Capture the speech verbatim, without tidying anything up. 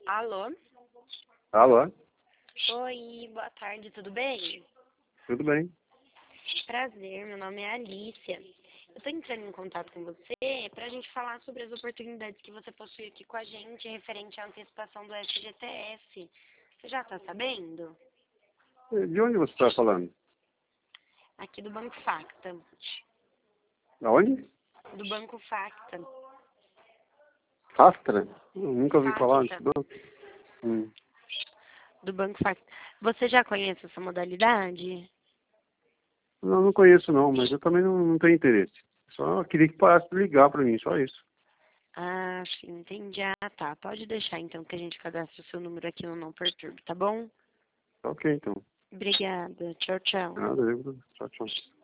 Alô? Alô? Oi, boa tarde, tudo bem? Tudo bem? Prazer, meu nome é Alicia. Eu tô entrando em contato com você pra gente falar sobre as oportunidades que você possui aqui com a gente referente à antecipação do F G T S. Você já tá sabendo? De onde você está falando? Aqui do Banco Facta. Aonde? Do Banco Facta. Astra? Eu nunca ouvi falar Facta. disso, não. Hum. Do Banco Facta. Você já conhece essa modalidade? Não, não conheço não, mas eu também não, não tenho interesse. Só queria que parasse de ligar para mim, só isso. Ah, sim, entendi. Ah, tá. Pode deixar então que a gente cadastre o seu número aqui no Não Perturbe, tá bom? Ok, então. Obrigada. Tchau, tchau. Nada, eu- tchau, tchau.